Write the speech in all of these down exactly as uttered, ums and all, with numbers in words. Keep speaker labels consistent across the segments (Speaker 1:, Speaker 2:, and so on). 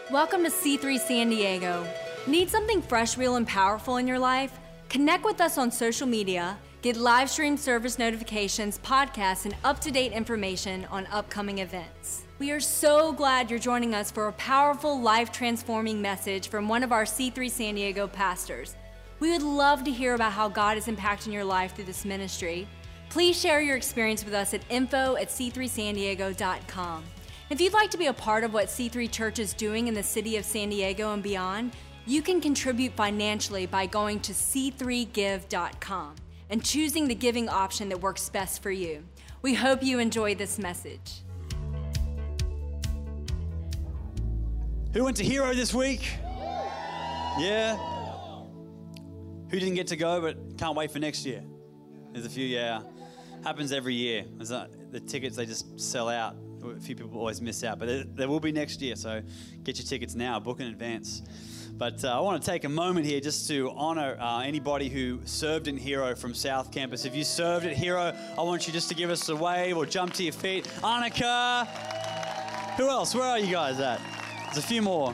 Speaker 1: Welcome to C three San Diego. Need something fresh, real, and powerful in your life? Connect with us on social media, get live stream service notifications, podcasts, and up-to-date information on upcoming events. We are so glad you're joining us for a powerful, life-transforming message from one of our C three San Diego pastors. We would love to hear about how God is impacting your life through this ministry. Please share your experience with us at info at c three san diego dot com. If you'd like to be a part of what C three Church is doing in the city of San Diego and beyond, you can contribute financially by going to c three give dot com and choosing the giving option that works best for you. We hope you enjoy this message.
Speaker 2: Who went to Hero this week? Yeah? Who didn't get to go but can't wait for next year? There's a few, yeah. Happens every year. There's not, the tickets, they just sell out. A few people always miss out, but there, there will be next year, so get your tickets now, book in advance. But uh, I want to take a moment here just to honor uh, anybody who served in Hero from South Campus. If you served at Hero, I want you just to give us a wave or jump to your feet. Annika! Who else? Where are you guys at? There's a few more.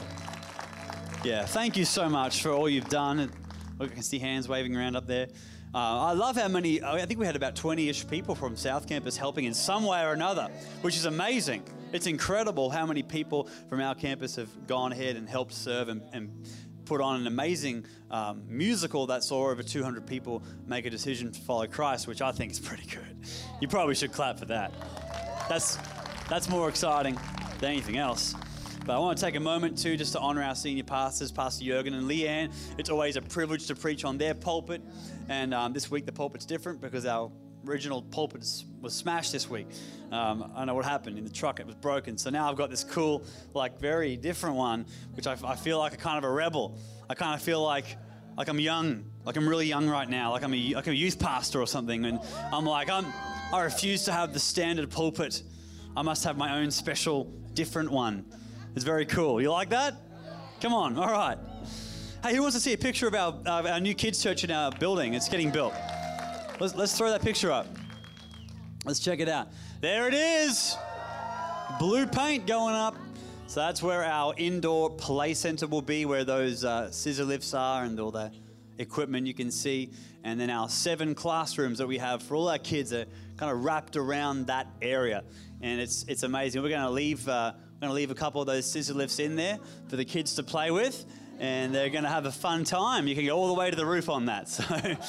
Speaker 2: Yeah, thank you so much for all you've done. Look, I can see hands waving around up there. Uh, I love how many, I think we had about twenty-ish people from South Campus helping in some way or another, which is amazing. It's incredible how many people from our campus have gone ahead and helped serve and, and put on an amazing um, musical that saw over two hundred people make a decision to follow Christ, which I think is pretty good. You probably should clap for that. That's, that's more exciting than anything else. But I want to take a moment, too, just to honor our senior pastors, Pastor Jurgen and Leanne. It's always a privilege to preach on their pulpit. And um, this week, the pulpit's different because our original pulpit was smashed this week. Um, I don't know what happened in the truck. It was broken. So now I've got this cool, like, very different one, which I, I feel like a kind of a rebel. I kind of feel like like I'm young, like I'm really young right now, like I'm a, like I'm a youth pastor or something. And I'm like, I'm, I refuse to have the standard pulpit. I must have my own special, different one. It's very cool. You like that? Come on. All right. Hey, who wants to see a picture of our, uh, our new kids' church in our building? It's getting built. Let's, let's throw that picture up. Let's check it out. There it is. Blue paint going up. So that's where our indoor play center will be, where those uh, scissor lifts are and all the equipment you can see. And then our seven classrooms that we have for all our kids are kind of wrapped around that area. And it's it's amazing. We're going to leave... Uh, We're going to leave a couple of those scissor lifts in there for the kids to play with, and they're going to have a fun time. You can go all the way to the roof on that. So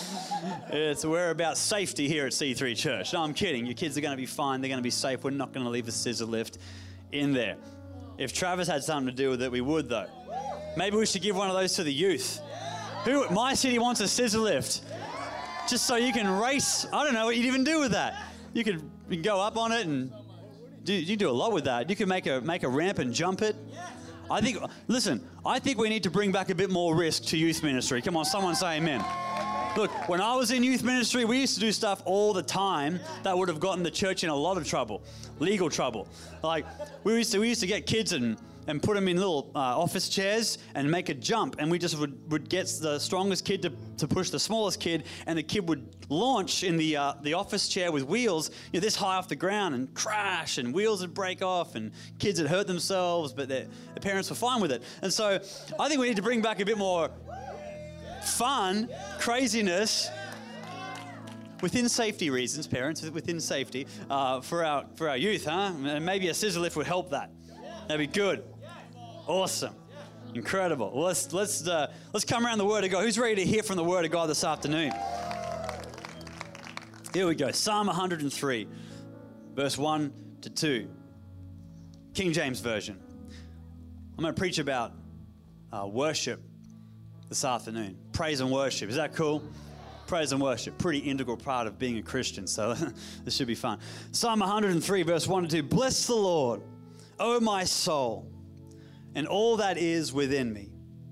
Speaker 2: it's, we're about safety here at C three Church. No, I'm kidding. Your kids are going to be fine. They're going to be safe. We're not going to leave a scissor lift in there. If Travis had something to do with it, we would, though. Maybe we should give one of those to the youth. Who? My city wants a scissor lift. Just so you can race. I don't know what you'd even do with that. You could, you could go up on it and... You do a lot with that. You can make a make a ramp and jump it. I think, listen, I think we need to bring back a bit more risk to youth ministry. Come on, someone say amen. Look, when I was in youth ministry, we used to do stuff all the time that would have gotten the church in a lot of trouble, legal trouble. Like, we used to we used to get kids and, and put them in little uh, office chairs and make a jump, and we just would, would get the strongest kid to, to push the smallest kid, and the kid would launch in the uh, the office chair with wheels, you know, this high off the ground, and crash, and wheels would break off, and kids would hurt themselves, but their, their parents were fine with it. And so I think we need to bring back a bit more fun, craziness, within safety reasons, parents, within safety, uh, for our for our youth, huh? And maybe a scissor lift would help that. That'd be good. Awesome. Incredible. Well, let's let's uh, let's come around the Word of God. Who's ready to hear from the Word of God this afternoon? Here we go. Psalm one hundred three, verse one to two. King James Version. I'm going to preach about uh, worship this afternoon. Praise and worship. Is that cool? Praise and worship. Pretty integral part of being a Christian, so this should be fun. Psalm one hundred three, verse one to two. Bless the Lord, O my soul, and all that is within me.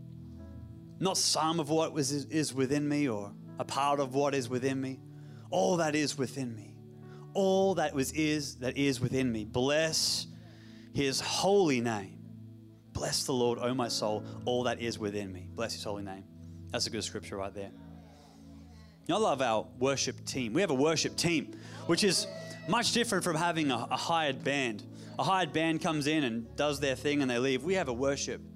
Speaker 2: Not some of what was, is within me or a part of what is within me. All that is within me. All that was is that is within me. Bless his holy name. Bless the Lord, O my soul, all that is within me. Bless his holy name. That's a good scripture right there. You know, I love our worship team. We have a worship team, which is much different from having a, a hired band. A hired band comes in and does their thing and they leave. We have a worship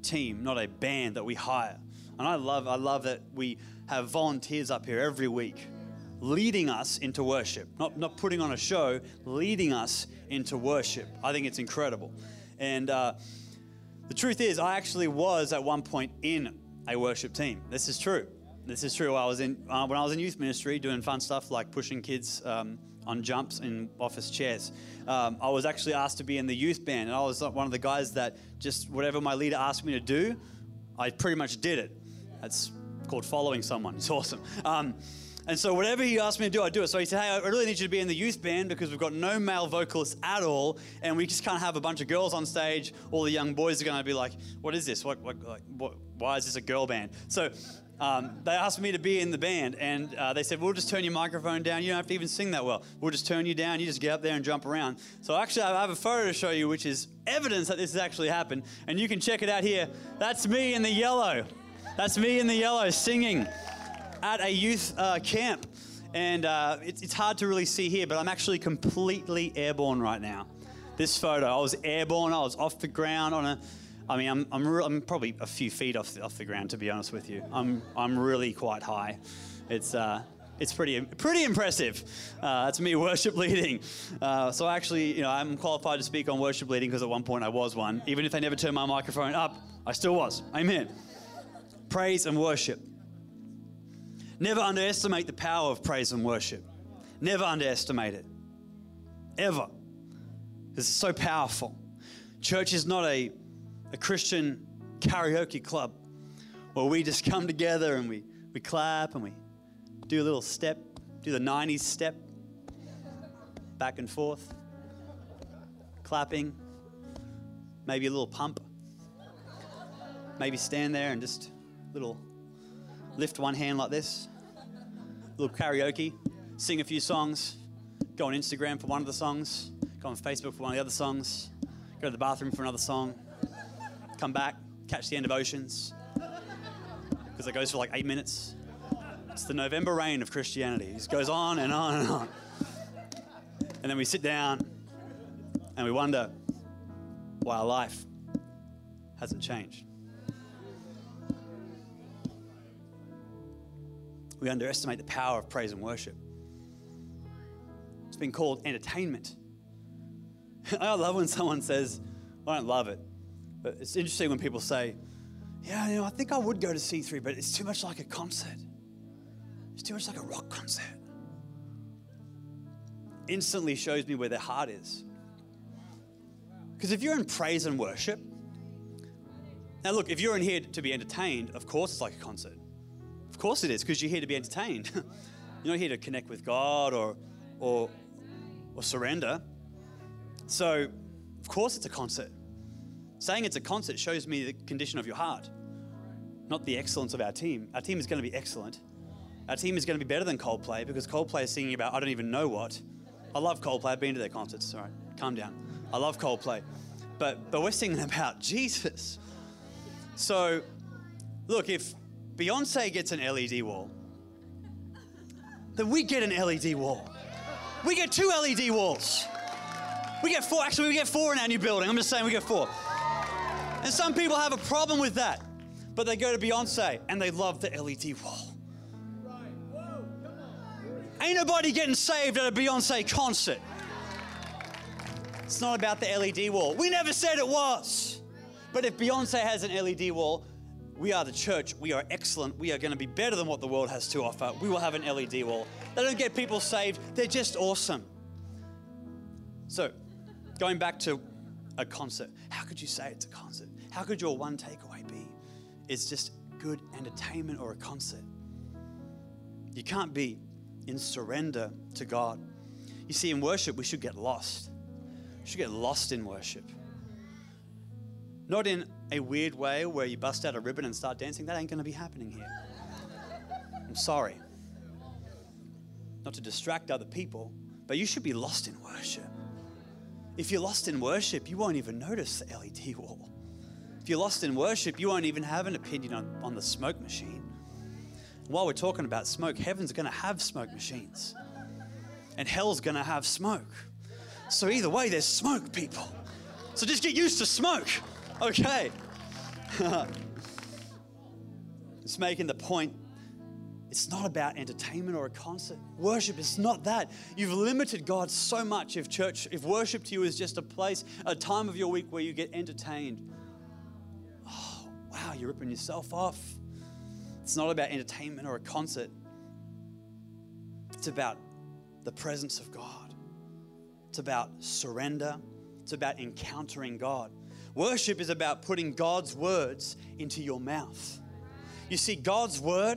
Speaker 2: team, not a band that we hire. And I love, I love that we have volunteers up here every week leading us into worship, not, not putting on a show, leading us into worship. I think it's incredible. And uh, the truth is, I actually was at one point in a worship team. This is true. This is true. I was in uh, when I was in youth ministry doing fun stuff like pushing kids um, on jumps in office chairs. Um, I was actually asked to be in the youth band, and I was one of the guys that just whatever my leader asked me to do, I pretty much did it. That's called following someone. It's awesome. Um, and so whatever he asked me to do, I do it. So he said, hey, I really need you to be in the youth band because we've got no male vocalists at all, and we just can't have a bunch of girls on stage. All the young boys are going to be like, what is this? What, what, like, what, why is this a girl band? So um, they asked me to be in the band, and uh, they said, we'll just turn your microphone down. You don't have to even sing that well. We'll just turn you down. You just get up there and jump around. So actually, I have a photo to show you, which is evidence that this has actually happened, and you can check it out here. That's me in the yellow. That's me in the yellow singing at a youth uh, camp. And uh, it's, it's hard to really see here, but I'm actually completely airborne right now. This photo, I was airborne. I was off the ground on a, I mean, I'm I'm, re- I'm probably a few feet off the, off the ground, to be honest with you. I'm I'm really quite high. It's uh, it's pretty pretty impressive. Uh, that's me worship leading. Uh, so actually, you know, I'm qualified to speak on worship leading because at one point I was one. Even if they never turned my microphone up, I still was. Amen. Praise and worship. Never underestimate the power of praise and worship. Never underestimate it. Ever. This is so powerful. Church is not a, a Christian karaoke club where we just come together and we, we clap and we do a little step, do the nineties step, back and forth, clapping, maybe a little pump, maybe stand there and just little lift one hand like this, little karaoke, sing a few songs, go on Instagram for one of the songs, go on Facebook for one of the other songs, go to the bathroom for another song, come back, catch the end of Oceans, because it goes for like eight minutes. It's the November rain of Christianity. It just goes on and on and on. And then we sit down and we wonder why our life hasn't changed. We underestimate the power of praise and worship. It's been called entertainment. I love when someone says, I don't love it, but it's interesting when people say, yeah, you know, I think I would go to C three, but it's too much like a concert. It's too much like a rock concert. Instantly shows me where their heart is. Because if you're in praise and worship, now look, if you're in here to be entertained, of course it's like a concert. Of course it is, because you're here to be entertained. You're not here to connect with God or, or, or surrender. So, of course it's a concert. Saying it's a concert shows me the condition of your heart, not the excellence of our team. Our team is going to be excellent. Our team is going to be better than Coldplay because Coldplay is singing about I don't even know what. I love Coldplay. I've been to their concerts. All right, calm down. I love Coldplay. But, but we're singing about Jesus. So, look, if Beyonce gets an L E D wall, then we get an L E D wall. We get two L E D walls. We get four. Actually, we get four in our new building. I'm just saying we get four. And some people have a problem with that, but they go to Beyonce and they love the L E D wall. Ain't nobody getting saved at a Beyonce concert. It's not about the L E D wall. We never said it was. But if Beyonce has an L E D wall, we are the church. We are excellent. We are going to be better than what the world has to offer. We will have an L E D wall. They don't get people saved. They're just awesome. So, going back to a concert, how could you say it's a concert? How could your one takeaway be? It's just good entertainment or a concert. You can't be in surrender to God. You see, in worship, we should get lost. We should get lost in worship. Not in a weird way where you bust out a ribbon and start dancing. That ain't going to be happening here. I'm sorry. Not to distract other people, but you should be lost in worship. If you're lost in worship, you won't even notice the L E D wall. If you're lost in worship, you won't even have an opinion on, on the smoke machine. While we're talking about smoke, heaven's going to have smoke machines. And hell's going to have smoke. So either way, there's smoke, people. So just get used to smoke. Okay. It's making the point, it's not about entertainment or a concert. Worship is not that. You've limited God so much if church, if worship to you is just a place, a time of your week where you get entertained. Oh, wow, you're ripping yourself off. It's not about entertainment or a concert. It's about the presence of God. It's about surrender. It's about encountering God. Worship is about putting God's words into your mouth. You see, God's word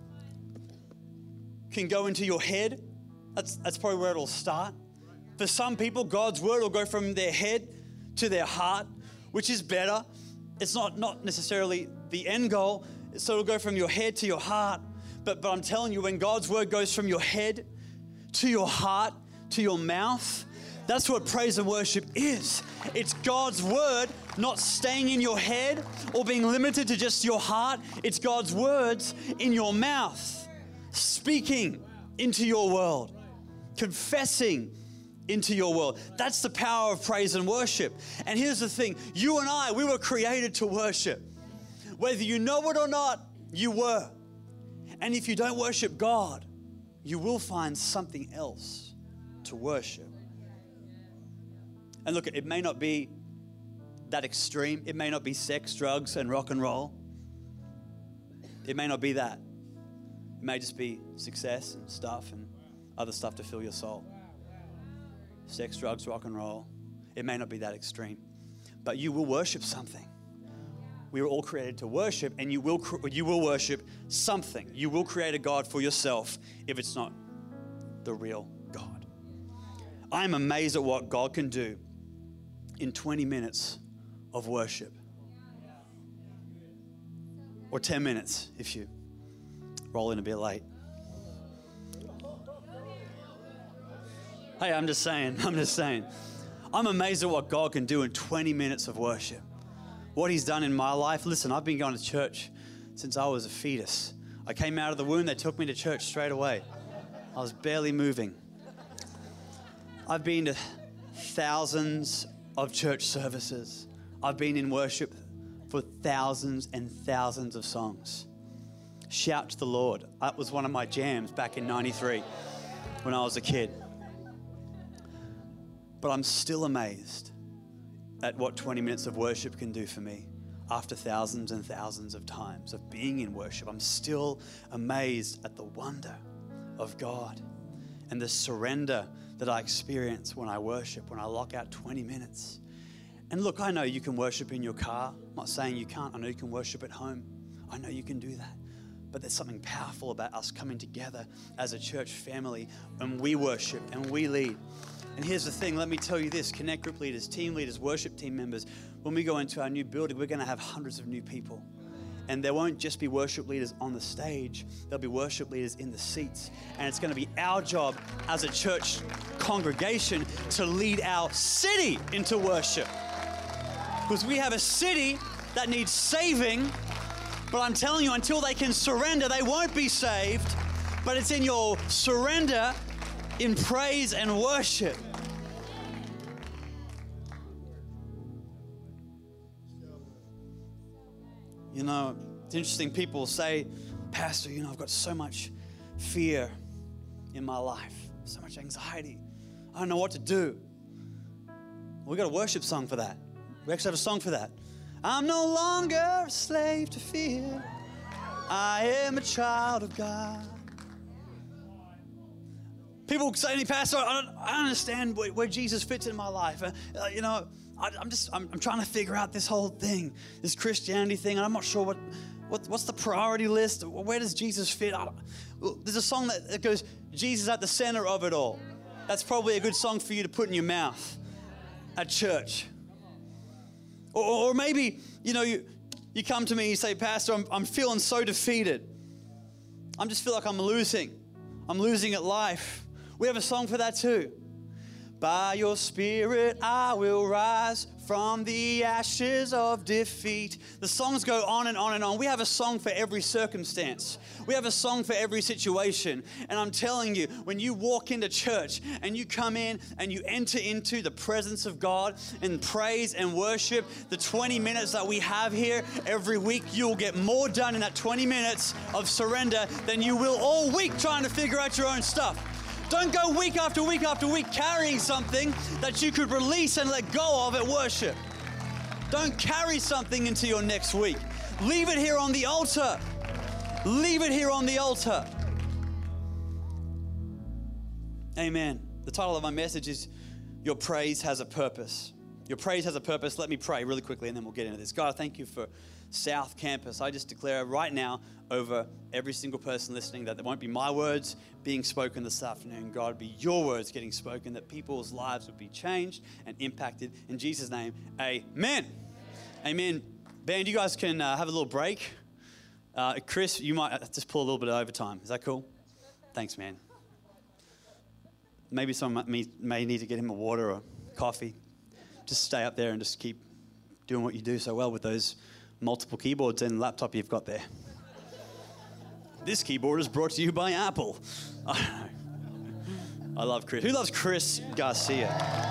Speaker 2: can go into your head. That's, that's probably where it'll start. For some people, God's word will go from their head to their heart, which is better. It's not, not necessarily the end goal. So it'll go from your head to your heart. But, but I'm telling you, when God's word goes from your head to your heart, to your mouth, that's what praise and worship is. It's God's word not staying in your head or being limited to just your heart. It's God's words in your mouth, speaking into your world, confessing into your world. That's the power of praise and worship. And here's the thing, you and I, we were created to worship. Whether you know it or not, you were. And if you don't worship God, you will find something else to worship. And look, it may not be that extreme. It may not be sex, drugs, and rock and roll. It may not be that. It may just be success and stuff and other stuff to fill your soul. Sex, drugs, rock and roll. It may not be that extreme. But you will worship something. We were all created to worship, and you will you will worship something. You will create a God for yourself if it's not the real God. I am amazed at what God can do in twenty minutes of worship. Or ten minutes if you roll in a bit late. Hey, I'm just saying, I'm just saying. I'm amazed at what God can do in twenty minutes of worship. What he's done in my life. Listen, I've been going to church since I was a fetus. I came out of the womb, they took me to church straight away. I was barely moving. I've been to thousands of church services. I've been in worship for thousands and thousands of songs. Shout to the Lord. That was one of my jams back in ninety-three when I was a kid. But I'm still amazed at what twenty minutes of worship can do for me after thousands and thousands of times of being in worship. I'm still amazed at the wonder of God and the surrender that I experience when I worship, when I lock out twenty minutes. And look, I know you can worship in your car. I'm not saying you can't. I know you can worship at home. I know you can do that. But there's something powerful about us coming together as a church family and we worship and we lead. And here's the thing, let me tell you this, Connect group leaders, team leaders, worship team members, when we go into our new building, we're going to have hundreds of new people. And there won't just be worship leaders on the stage, there'll be worship leaders in the seats. And it's going to be our job as a church congregation to lead our city into worship. Because we have a city that needs saving, but I'm telling you, until they can surrender, they won't be saved. But it's in your surrender in praise and worship. You know, it's interesting, people say, Pastor, you know, I've got so much fear in my life, so much anxiety. I don't know what to do. Well, we got a worship song for that. We actually have a song for that. I'm no longer a slave to fear. I am a child of God. People say to me, Pastor, I don't, I don't understand where, where Jesus fits in my life. Uh, uh, you know, I, I'm just, I'm, I'm trying to figure out this whole thing, this Christianity thing, and I'm not sure what, what what's the priority list. Where does Jesus fit? I, well, there's a song that, that goes, Jesus at the center of it all. That's probably a good song for you to put in your mouth at church. Or, or maybe, you know, you, you come to me and you say, Pastor, I'm, I'm feeling so defeated. I just feel like I'm losing. I'm losing at life. We have a song for that too. By your Spirit I will rise from the ashes of defeat. The songs go on and on and on. We have a song for every circumstance. We have a song for every situation. And I'm telling you, when you walk into church and you come in and you enter into the presence of God in praise and worship, the twenty minutes that we have here every week, you'll get more done in that twenty minutes of surrender than you will all week trying to figure out your own stuff. Don't go week after week after week carrying something that you could release and let go of at worship. Don't carry something into your next week. Leave it here on the altar. Leave it here on the altar. Amen. The title of my message is Your Praise Has a Purpose. Your praise has a purpose. Let me pray really quickly and then we'll get into this. God, I thank you for South Campus. I just declare right now over every single person listening that there won't be my words being spoken this afternoon. God, be your words getting spoken, that people's lives would be changed and impacted. In Jesus' name, amen. Amen. Band, you guys can uh, have a little break. Uh, Chris, you might just pull a little bit of overtime. Is that cool? Thanks, man. Maybe someone may, may need to get him a water or coffee. Just stay up there and just keep doing what you do so well with those multiple keyboards and laptop you've got there. This keyboard is brought to you by Apple. I don't know. I love Chris. Who loves Chris Garcia?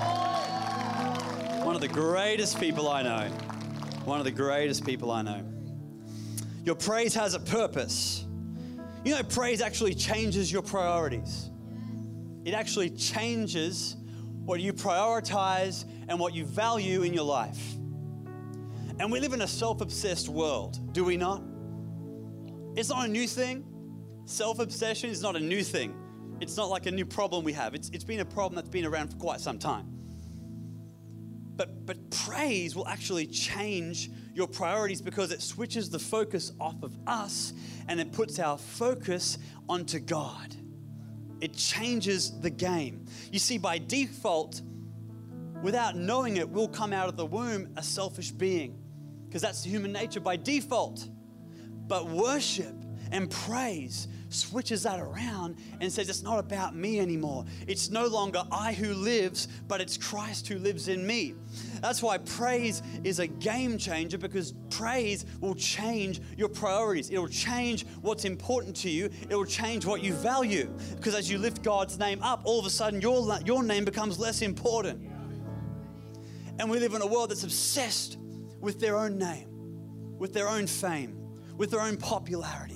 Speaker 2: One of the greatest people I know. One of the greatest people I know. Your praise has a purpose. You know, praise actually changes your priorities. It actually changes what you prioritize and what you value in your life. And we live in a self-obsessed world, do we not? It's not a new thing. Self-obsession is not a new thing. It's not like a new problem we have. It's, it's been a problem that's been around for quite some time. But, but praise will actually change your priorities because it switches the focus off of us and it puts our focus onto God. It changes the game. You see, by default, without knowing it, we'll come out of the womb a selfish being because that's human nature by default. But worship and praise switches that around and says it's not about me anymore. It's no longer I who lives, but it's Christ who lives in me. That's why praise is a game changer, because praise will change your priorities. It'll change what's important to you. It'll change what you value. Because as you lift God's name up, all of a sudden your, your name becomes less important. And we live in a world that's obsessed with their own name, with their own fame, with their own popularity.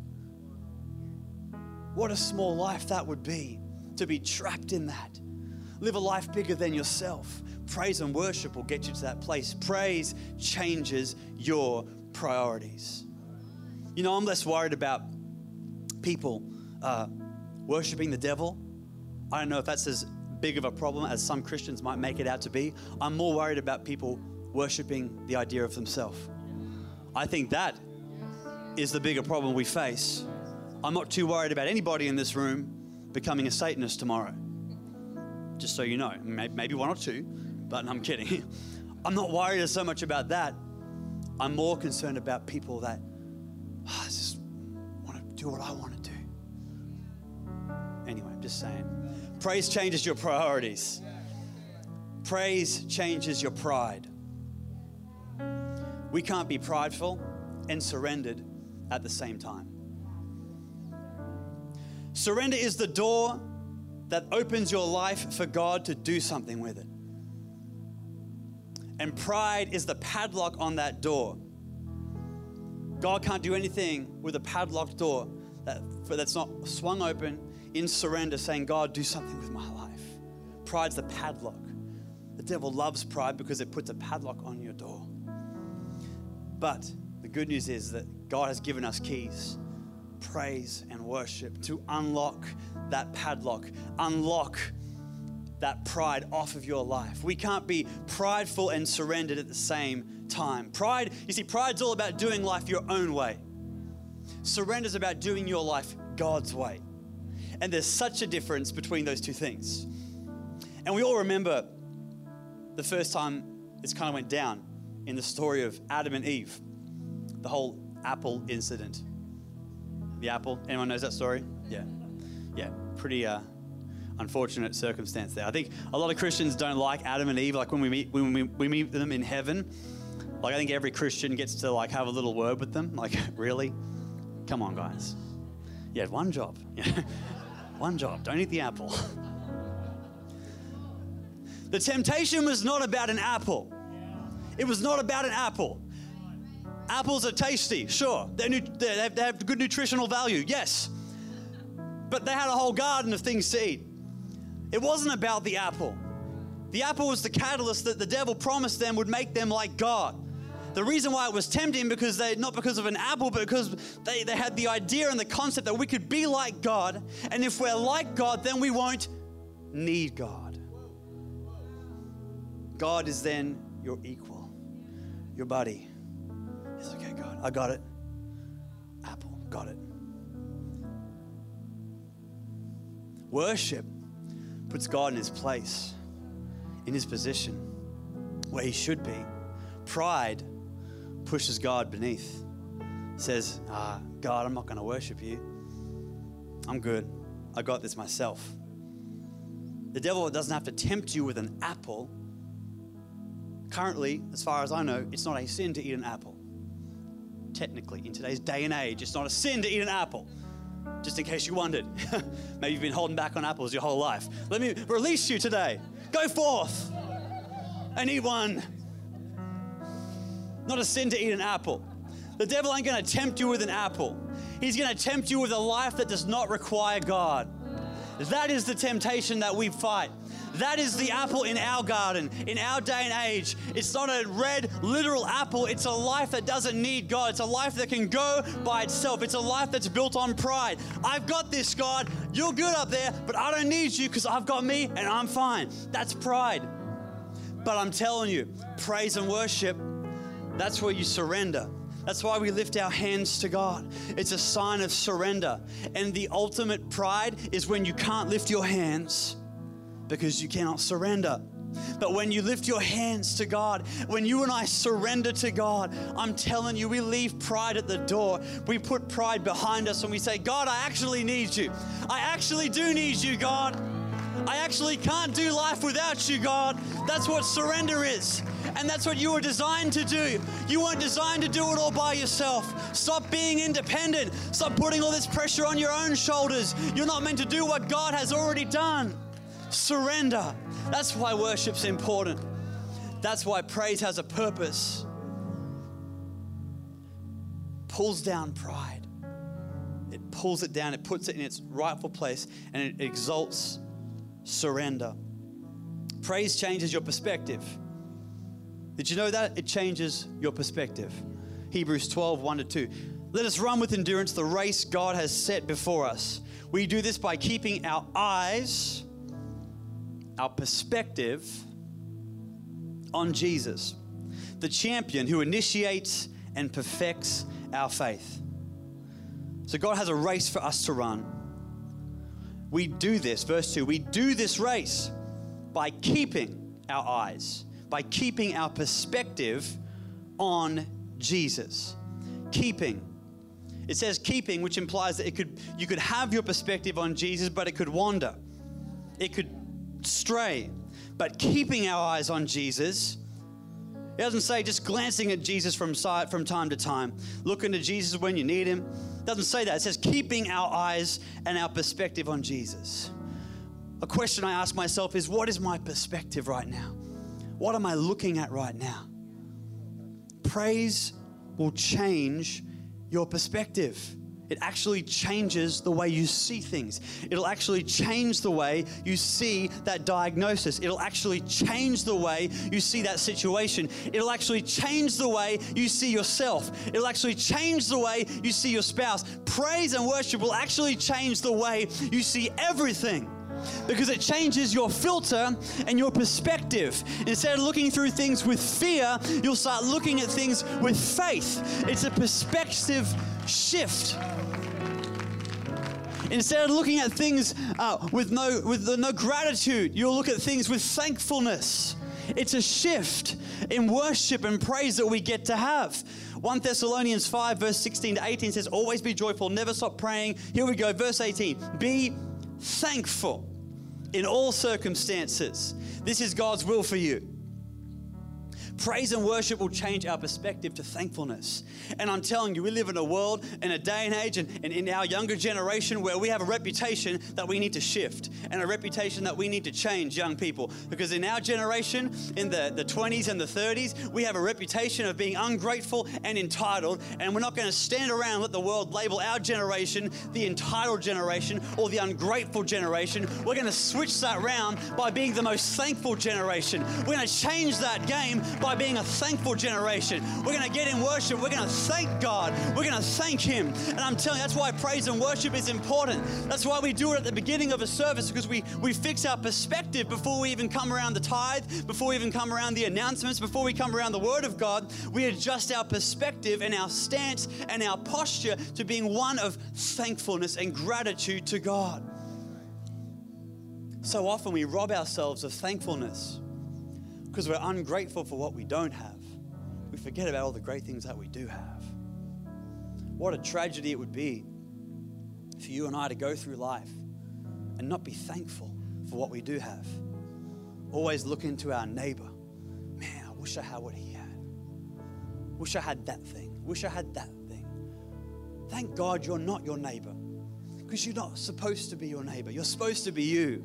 Speaker 2: What a small life that would be, to be trapped in that. Live a life bigger than yourself. Praise and worship will get you to that place. Praise changes your priorities. You know, I'm less worried about people uh, worshiping the devil. I don't know if that's as big of a problem as some Christians might make it out to be. I'm more worried about people worshiping the idea of themselves. I think that is the bigger problem we face. I'm not too worried about anybody in this room becoming a Satanist tomorrow. Just so you know, maybe one or two, but I'm kidding. I'm not worried so much about that. I'm more concerned about people that oh, I just want to do what I want to do. Anyway, I'm just saying. Praise changes your priorities. Praise changes your pride. We can't be prideful and surrendered at the same time. Surrender is the door that opens your life for God to do something with it. And pride is the padlock on that door. God can't do anything with a padlocked door that, that's not swung open in surrender, saying, God, do something with my life. Pride's the padlock. The devil loves pride because it puts a padlock on your door. But the good news is that God has given us keys, praise and worship, to unlock that padlock, unlock that pride off of your life. We can't be prideful and surrendered at the same time. Pride, you see, pride's all about doing life your own way. Surrender's about doing your life God's way. And there's such a difference between those two things. And we all remember the first time this kind of went down in the story of Adam and Eve, the whole apple incident. The apple, anyone knows that story? Yeah, yeah, pretty, uh, unfortunate circumstance there. I think a lot of Christians don't like Adam and Eve. Like when we meet when we, we meet them in heaven, like I think every Christian gets to like have a little word with them. Like, really? Come on, guys. You had one job. One job. Don't eat the apple. The temptation was not about an apple. It was not about an apple. Apples are tasty, sure. They're nu- they have, they have good nutritional value, yes. But they had a whole garden of things to eat. It wasn't about the apple. The apple was the catalyst that the devil promised them would make them like God. The reason why it was tempting, because they, not because of an apple, but because they, they had the idea and the concept that we could be like God. And if we're like God, then we won't need God. God is then your equal, your buddy. It's okay, God, I got it. Apple, got it. Worship puts God in his place, in his position, where he should be. Pride pushes God beneath. Says, ah, God, I'm not going to worship you. I'm good. I got this myself. The devil doesn't have to tempt you with an apple. Currently, as far as I know, it's not a sin to eat an apple. Technically, in today's day and age, it's not a sin to eat an apple. Just in case you wondered. Maybe you've been holding back on apples your whole life. Let me release you today. Go forth and eat one. Not a sin to eat an apple. The devil ain't going to tempt you with an apple. He's going to tempt you with a life that does not require God. That is the temptation that we fight. That is the apple in our garden, in our day and age. It's not a red, literal apple. It's a life that doesn't need God. It's a life that can go by itself. It's a life that's built on pride. I've got this, God. You're good up there, but I don't need you because I've got me and I'm fine. That's pride. But I'm telling you, praise and worship, that's where you surrender. That's why we lift our hands to God. It's a sign of surrender. And the ultimate pride is when you can't lift your hands because you cannot surrender. But when you lift your hands to God, when you and I surrender to God, I'm telling you, we leave pride at the door. We put pride behind us and we say, God, I actually need you. I actually do need you, God. I actually can't do life without you, God. That's what surrender is. And that's what you were designed to do. You weren't designed to do it all by yourself. Stop being independent. Stop putting all this pressure on your own shoulders. You're not meant to do what God has already done. Surrender. That's why worship's important. That's why praise has a purpose. Pulls down pride. It pulls it down. It puts it in its rightful place and it exalts surrender. Praise changes your perspective. Did you know that? It changes your perspective. Hebrews twelve, one to two. Let us run with endurance the race God has set before us. We do this by keeping our eyes, our perspective on Jesus, the champion who initiates and perfects our faith. So God has a race for us to run. We do this, verse two, we do this race by keeping our eyes, by keeping our perspective on Jesus. Keeping. It says keeping, which implies that it could you could have your perspective on Jesus, but it could wander. It could stray. But keeping our eyes on Jesus, it doesn't say just glancing at Jesus from side from time to time, looking to Jesus when you need him. It doesn't say that. It says keeping our eyes and our perspective on Jesus. A question I ask myself is, what is my perspective right now? What am I looking at right now? Praise will change your perspective. It actually changes the way you see things. It'll actually change the way you see that diagnosis. It'll actually change the way you see that situation. It'll actually change the way you see yourself. It'll actually change the way you see your spouse. Praise and worship will actually change the way you see everything, because it changes your filter and your perspective. Instead of looking through things with fear, you'll start looking at things with faith. It's a perspective shift. Instead of looking at things uh, with no with the, no gratitude, you'll look at things with thankfulness. It's a shift in worship and praise that we get to have. First Thessalonians five, verse sixteen to eighteen says, always be joyful, never stop praying. Here we go, verse eighteen. Be thankful. in all circumstances. This is God's will for you. Praise and worship will change our perspective to thankfulness. And I'm telling you, we live in a world, in a day and age, and, and in our younger generation where we have a reputation that we need to shift and a reputation that we need to change, young people. Because in our generation, in the, the twenties and the thirties, we have a reputation of being ungrateful and entitled. And we're not going to stand around and let the world label our generation the entitled generation or the ungrateful generation. We're going to switch that around by being the most thankful generation. We're going to change that game by being a thankful generation. We're going to get in worship. We're going to thank God. We're going to thank Him. And I'm telling you, that's why praise and worship is important. That's why we do it at the beginning of a service, because we, we fix our perspective before we even come around the tithe, before we even come around the announcements, before we come around the Word of God. We adjust our perspective and our stance and our posture to being one of thankfulness and gratitude to God. So often we rob ourselves of thankfulness because we're ungrateful for what we don't have. We forget about all the great things that we do have. What a tragedy it would be for you and I to go through life and not be thankful for what we do have. Always look into our neighbor. Man, I wish I had what he had. Wish I had that thing. Wish I had that thing. Thank God you're not your neighbor, because you're not supposed to be your neighbor. You're supposed to be you.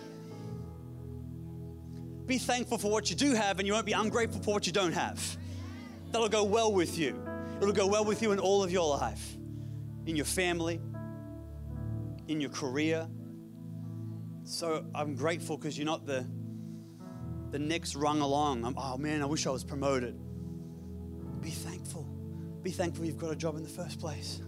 Speaker 2: Be thankful for what you do have, and you won't be ungrateful for what you don't have. That'll go well with you. It'll go well with you in all of your life, in your family, in your career. So I'm grateful because you're not the, the next rung along. I'm, oh man, I wish I was promoted. Be thankful. Be thankful you've got a job in the first place.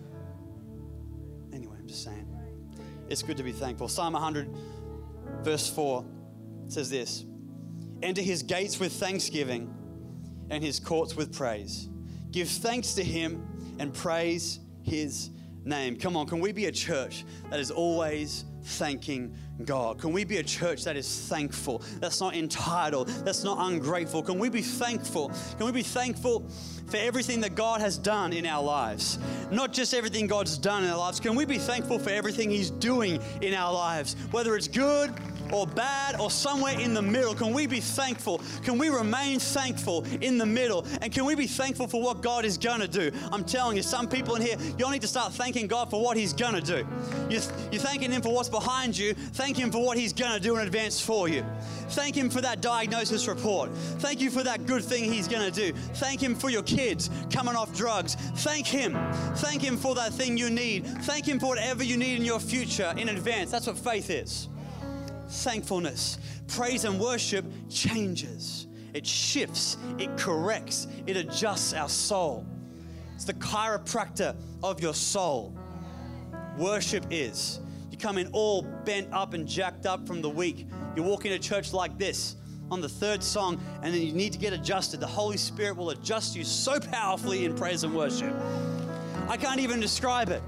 Speaker 2: Anyway, I'm just saying. It's good to be thankful. Psalm one hundred, verse four says this: enter his gates with thanksgiving and his courts with praise. Give thanks to him and praise his name. Come on, can we be a church that is always thanking God? Can we be a church that is thankful, that's not entitled, that's not ungrateful? Can we be thankful? Can we be thankful for everything that God has done in our lives? Not just everything God's done in our lives. Can we be thankful for everything He's doing in our lives? Whether it's good or bad or somewhere in the middle, can we be thankful? Can we remain thankful in the middle? And can we be thankful for what God is going to do? I'm telling you, some people in here, you need to start thanking God for what He's going to do. You're, you're thanking Him for what's behind you. Thank Him for what He's going to do in advance for you. Thank Him for that diagnosis report. Thank you for that good thing He's going to do. Thank Him for your kids coming off drugs. Thank Him. Thank Him for that thing you need. Thank Him for whatever you need in your future in advance. That's what faith is. Thankfulness. Praise and worship changes. It shifts. It corrects. It adjusts our soul. It's the chiropractor of your soul. Worship is. You come in all bent up and jacked up from the week. You walk into church like this on the third song, and then you need to get adjusted. The Holy Spirit will adjust you so powerfully in praise and worship. I can't even describe it.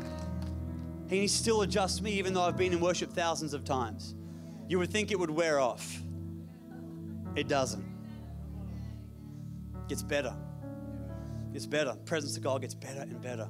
Speaker 2: He still adjusts me even though I've been in worship thousands of times. You would think it would wear off. It doesn't. It gets better. It gets better. The presence of God gets better and better.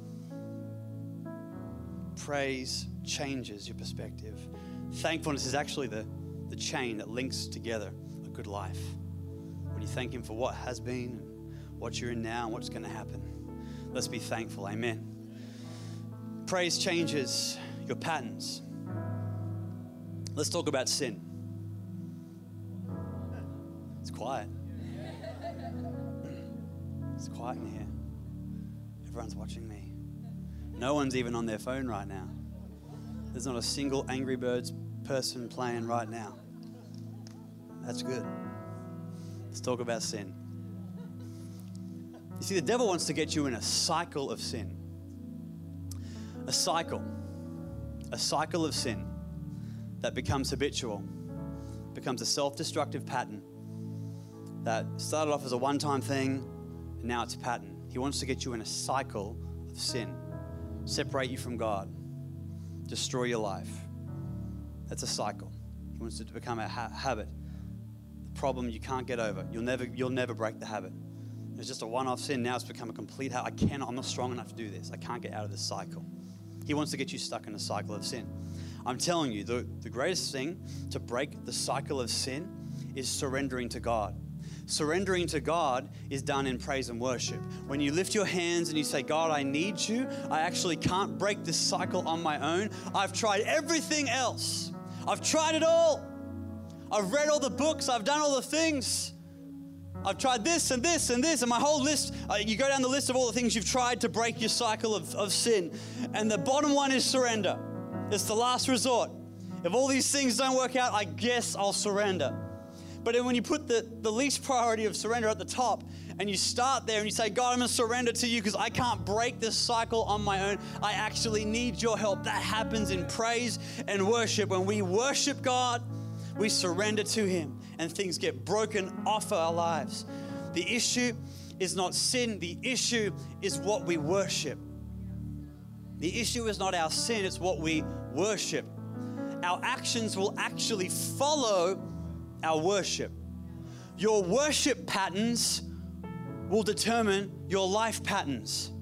Speaker 2: Praise changes your perspective. Thankfulness is actually the, the chain that links together a good life. When you thank Him for what has been, and what you're in now, and what's going to happen. Let's be thankful. Amen. Praise changes your patterns. Let's talk about sin. It's quiet. It's quiet in here. Everyone's watching me. No one's even on their phone right now. There's not a single Angry Birds person playing right now. That's good. Let's talk about sin. You see, the devil wants to get you in a cycle of sin. A cycle. A cycle of sin that becomes habitual, becomes a self-destructive pattern that started off as a one-time thing, and now it's a pattern. He wants to get you in a cycle of sin, separate you from God, destroy your life. That's a cycle. He wants it to become a ha- habit. The problem you can't get over. You'll never, you'll never break the habit. It's just a one-off sin. Now it's become a complete habit. I cannot, I'm not strong enough to do this. I can't get out of this cycle. He wants to get you stuck in a cycle of sin. I'm telling you, the, the greatest thing to break the cycle of sin is surrendering to God. Surrendering to God is done in praise and worship. When you lift your hands and you say, God, I need you. I actually can't break this cycle on my own. I've tried everything else. I've tried it all. I've read all the books. I've done all the things. I've tried this and this and this and my whole list. Uh, you go down the list of all the things you've tried to break your cycle of, of sin. And the bottom one is surrender. It's the last resort. If all these things don't work out, I guess I'll surrender. But then when you put the, the least priority of surrender at the top and you start there and you say, God, I'm going to surrender to you because I can't break this cycle on my own. I actually need your help. That happens in praise and worship. When we worship God, we surrender to him and things get broken off our lives. The issue is not sin. The issue is what we worship. The issue is not our sin. It's what we worship. Our actions will actually follow our worship. Your worship patterns will determine your life patterns.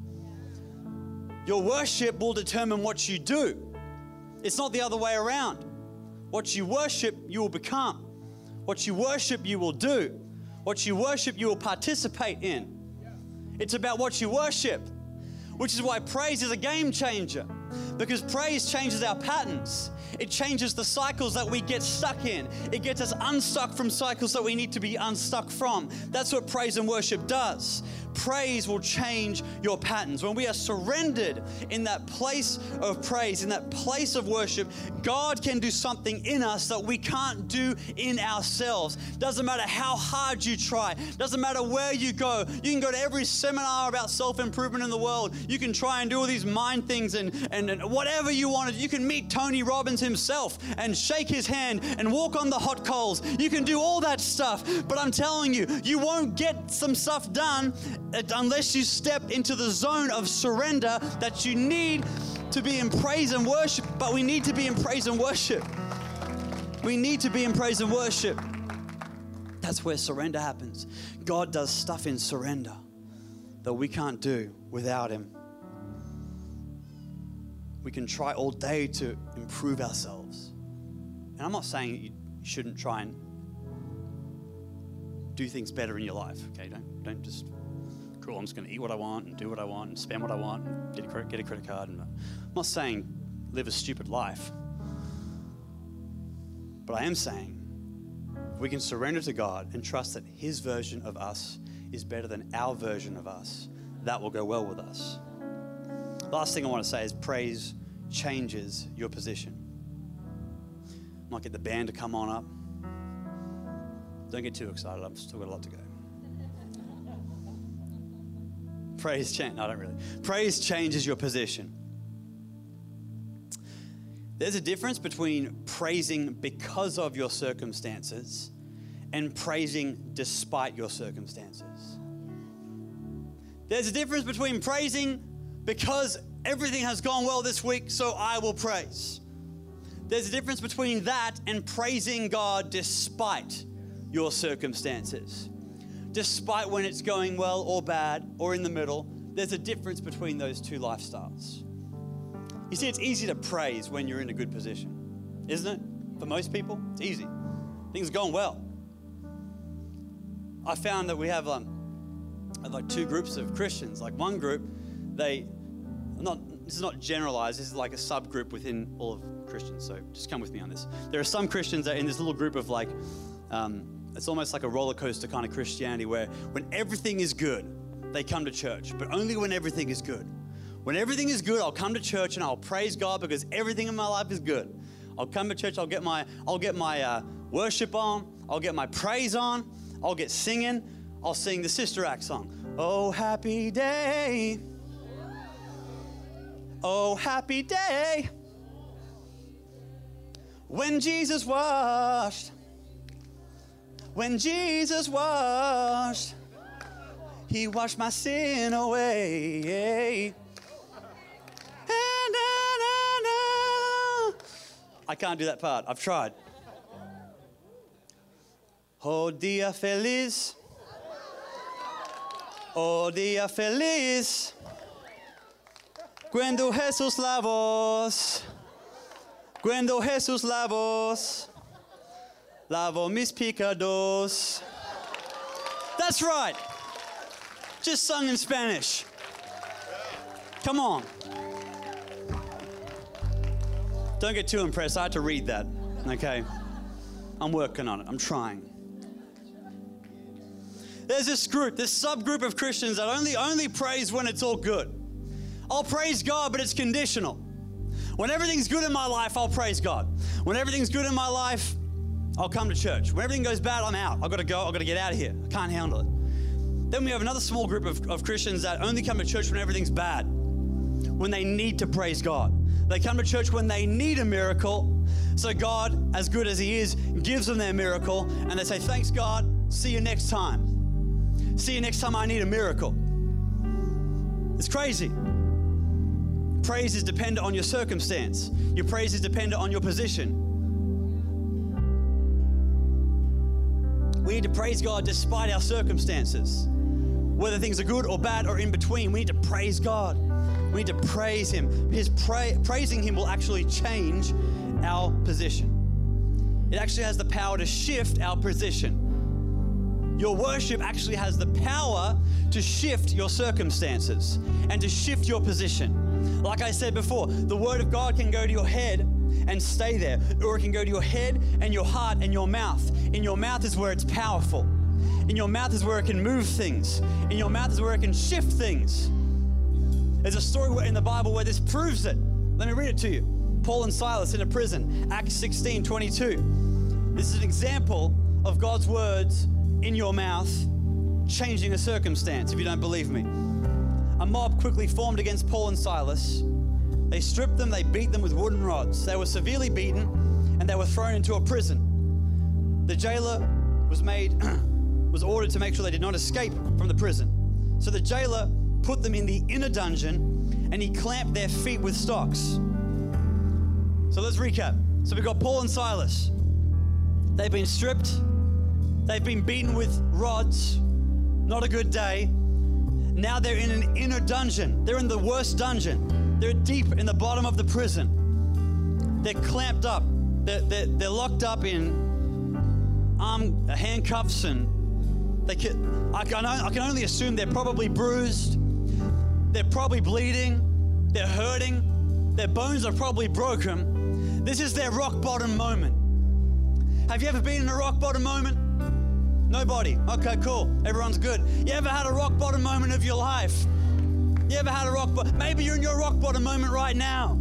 Speaker 2: Your worship will determine what you do. It's not the other way around. What you worship, you will become. What you worship, you will do. What you worship, you will participate in. It's about what you worship, which is why praise is a game changer, because praise changes our patterns. It changes the cycles that we get stuck in. It gets us unstuck from cycles that we need to be unstuck from. That's what praise and worship does. Praise will change your patterns. When we are surrendered in that place of praise, in that place of worship, God can do something in us that we can't do in ourselves. Doesn't matter how hard you try. Doesn't matter where you go. You can go to every seminar about self-improvement in the world. You can try and do all these mind things and, and, and whatever you want. You can meet Tony Robbins himself and shake his hand and walk on the hot coals. You can do all that stuff. But I'm telling you, you won't get some stuff done unless you step into the zone of surrender that you need to be in praise and worship. But we need to be in praise and worship. We need to be in praise and worship. That's where surrender happens. God does stuff in surrender that we can't do without him. We can try all day to improve ourselves. And I'm not saying you shouldn't try and do things better in your life. Okay, don't don't just cool, I'm just going to eat what I want and do what I want and spend what I want and get a credit, get a credit card. And I'm not saying live a stupid life. But I am saying we can surrender to God and trust that his version of us is better than our version of us. That will go well with us. Last thing I want to say is praise changes your position. I might get the band to come on up. Don't get too excited. I've still got a lot to go. Praise change. No, I don't really. Praise changes your position. There's a difference between praising because of your circumstances and praising despite your circumstances. There's a difference between praising because everything has gone well this week, so I will praise. There's a difference between that and praising God despite your circumstances. Despite when it's going well or bad or in the middle, there's a difference between those two lifestyles. You see, it's easy to praise when you're in a good position, isn't it? For most people, it's easy. Things are going well. I found that we have um, like two groups of Christians. Like one group, they, not this is not generalized, this is like a subgroup within all of Christians, so just come with me on this. There are some Christians that are in this little group of like, um, it's almost like a roller coaster kind of Christianity where when everything is good, they come to church, but only when everything is good. When everything is good, I'll come to church and I'll praise God because everything in my life is good. I'll come to church, I'll get my, I'll get my uh, worship on, I'll get my praise on, I'll get singing, I'll sing the Sister Act song. Oh, happy day. Oh, happy day. When Jesus washed. When Jesus washed. He washed my sin away. I can't do that part. I've tried. Oh, dia feliz. Oh, dia feliz. Cuando Jesús la voz Cuando Jesús lavos, lavo mis pecados. That's right. Just sung in Spanish. Come on. Don't get too impressed. I had to read that, okay? I'm working on it. I'm trying. There's this group, this subgroup of Christians that only, only praise when it's all good. I'll praise God, but it's conditional. When everything's good in my life, I'll praise God. When everything's good in my life, I'll come to church. When everything goes bad, I'm out. I've got to go. I've got to get out of here. I can't handle it. Then we have another small group of, of Christians that only come to church when everything's bad, when they need to praise God. They come to church when they need a miracle. So God, as good as He is, gives them their miracle. And they say, thanks, God. See you next time. See you next time I need a miracle. It's crazy. Praise is dependent on your circumstance. Your praise is dependent on your position. We need to praise God despite our circumstances. Whether things are good or bad or in between, we need to praise God. We need to praise Him. His pra- praising Him will actually change our position. It actually has the power to shift our position. Your worship actually has the power to shift your circumstances and to shift your position. Like I said before, the Word of God can go to your head and stay there, or it can go to your head and your heart and your mouth. In your mouth is where it's powerful. In your mouth is where it can move things. In your mouth is where it can shift things. There's a story in the Bible where this proves it. Let me read it to you. Paul and Silas in a prison, Acts sixteen twenty-two. This is an example of God's words in your mouth changing a circumstance, if you don't believe me. A mob quickly formed against Paul and Silas. They stripped them, they beat them with wooden rods. They were severely beaten and they were thrown into a prison. The jailer was made, was ordered to make sure they did not escape from the prison. So the jailer put them in the inner dungeon and he clamped their feet with stocks. So let's recap. So we've got Paul and Silas. They've been stripped. They've been beaten with rods. Not a good day. Now they're in an inner dungeon. They're in the worst dungeon. They're deep in the bottom of the prison. They're clamped up. They're, they're, they're locked up in arm handcuffs, and they can, I, can, I can only assume they're probably bruised. They're probably bleeding. They're hurting. Their bones are probably broken. This is their rock bottom moment. Have you ever been in a rock bottom moment? Nobody. Okay, cool. Everyone's good. You ever had a rock bottom moment of your life? You ever had a rock bottom? Maybe you're in your rock bottom moment right now.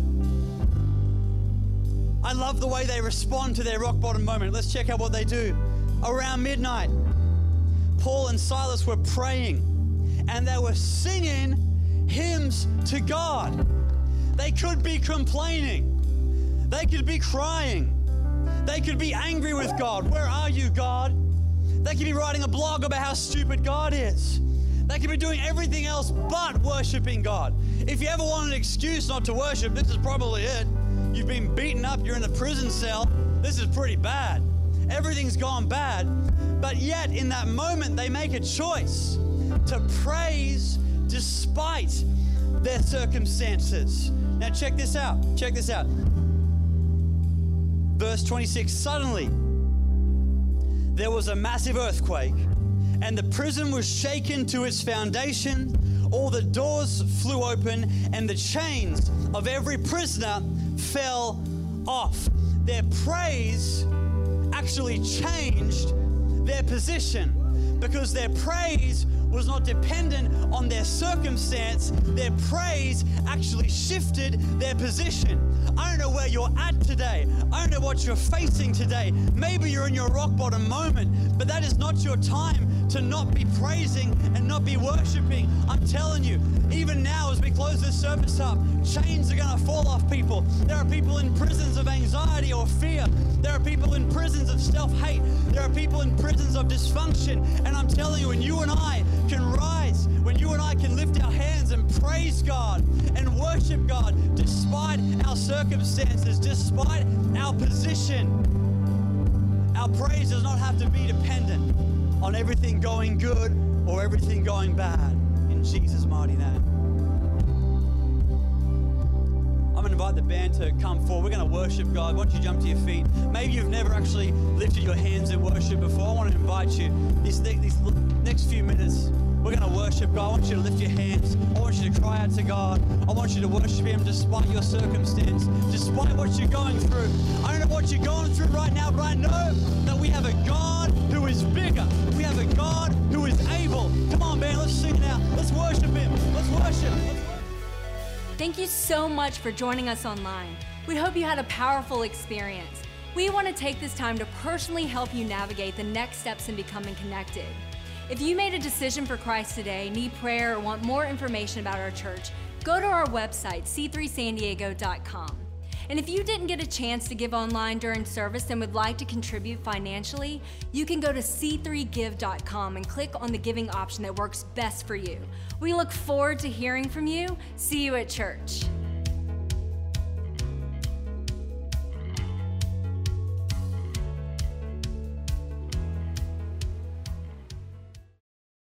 Speaker 2: I love the way they respond to their rock bottom moment. Let's check out what they do. Around midnight, Paul and Silas were praying and they were singing hymns to God. They could be complaining. They could be crying. They could be angry with God. Where are you, God? They could be writing a blog about how stupid God is. They could be doing everything else but worshiping God. If you ever want an excuse not to worship, this is probably it. You've been beaten up, you're in a prison cell. This is pretty bad. Everything's gone bad. But yet, in that moment, they make a choice to praise despite their circumstances. Now check this out. Check this out. Verse twenty-six, suddenly there was a massive earthquake and the prison was shaken to its foundation. All the doors flew open and the chains of every prisoner fell off. Their praise actually changed their position because their praise was not dependent on their circumstance. Their praise actually shifted their position. I don't know where you're at today. I don't know what you're facing today. Maybe you're in your rock bottom moment, but that is not your time to not be praising and not be worshiping. I'm telling you, even now as we close this service up, chains are going to fall off people. There are people in prisons of anxiety or fear. There are people in prisons of self-hate. There are people in prisons of dysfunction. And I'm telling you, when you and I can rise, when you and I can lift our hands and praise God and worship God despite our circumstances, despite our position, our praise does not have to be dependent on everything going good or everything going bad. In Jesus' mighty name. I'm going I'm going to invite the band to come forward. We're going to worship God. I want you to jump to your feet. Maybe you've never actually lifted your hands in worship before. I want to invite you these, these next few minutes. We're going to worship God. I want you to lift your hands. I want you to cry out to God. I want you to worship Him despite your circumstance, despite what you're going through. I don't know what you're going through right now, but I know that we have a God who is bigger. We have a God who is able. Come on, band, let's sing now. Let's worship Him. Let's worship. Let's worship.
Speaker 1: Thank you so much for joining us online. We hope you had a powerful experience. We want to take this time to personally help you navigate the next steps in becoming connected. If you made a decision for Christ today, need prayer, or want more information about our church, go to our website, c three san diego dot com. And if you didn't get a chance to give online during service and would like to contribute financially, you can go to c three give dot com and click on the giving option that works best for you. We look forward to hearing from you. See you at church.